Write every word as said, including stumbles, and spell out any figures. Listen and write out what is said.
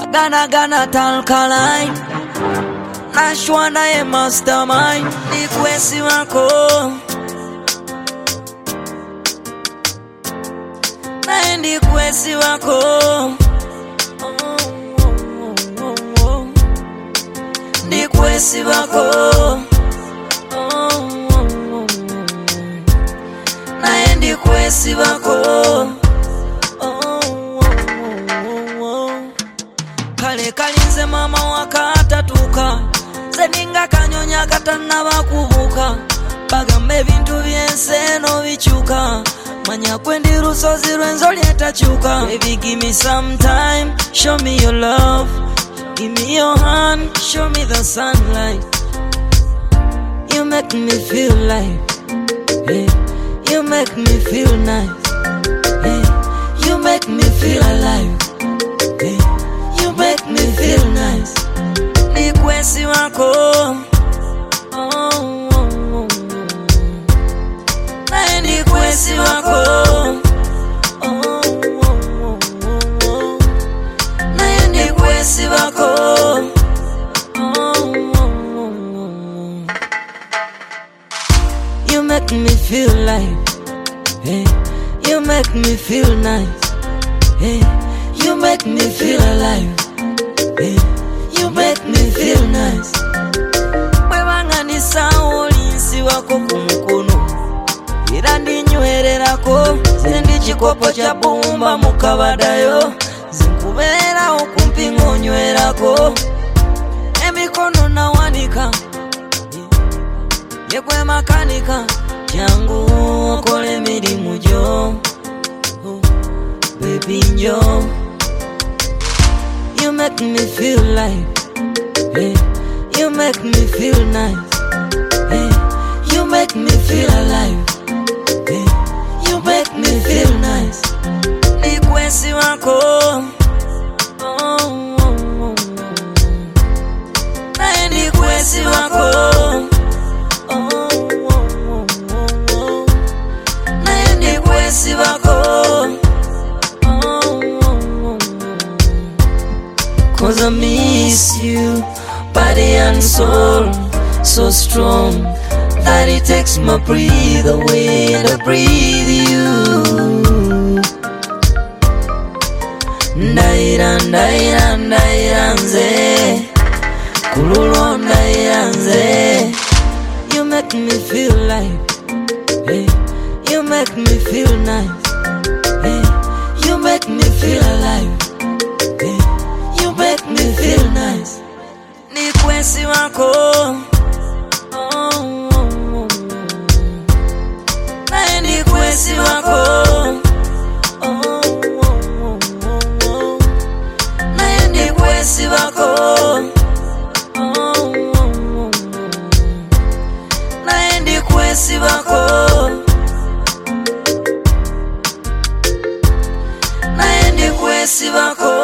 Gana gana talkaline Nashwa na ye mastermind Ni kwesi wako Na ndi kwesi wako Ndi kwesi wako Na ndi kwesi wako Kale kalinze mama wakatatuka Zeninga kanyonya katana bakubuka Bagambe bintu byenseno bichuka Manya kwendi rusozi rwenzo lietachuka Baby give me some time, show me your love Give me your hand, show me the sunlight You make me feel like hey. You make me feel nice hey. You make me feel alive hey. You make me feel nice Ni kwesi wako oh, oh, oh. Na ni kwesi wako oh, oh, oh, oh. Na ni kwesi wako oh, oh, oh. You make me feel like hey. You make me feel nice hey. You make me feel alive hey. You make me feel nice Wewanga ni saolinsi wako kumukono Ira ndi nyuhererako Zendi chikopo cha bumba mukabadayo Zinkubera okumpi ngonywerako Emikono na wanika Yekwe makanika Jangu okole mirimu jo Baby njo You make me feel like hey. You make me feel nice hey. You make me feel alive hey. You make me feel nice Ni kwesi wako oh, oh, oh. Na ni kwesi wako oh, oh, oh, oh. Na ni kwesi wako Cause I miss you, body and soul, so strong that it takes my breath away and I breathe you. Ndaira, ndaira, ndaira nze, kululo ndaira nze. You make me feel like, hey. You make me feel nice, hey. You make me feel alive, hey. You make me feel nice Ni kwesi wako oh, oh, oh. Na ni kwesi wako oh, oh, oh, oh. Na ni kwesi wako oh, oh, oh. Na ni kwesi wako Na ni kwesi wako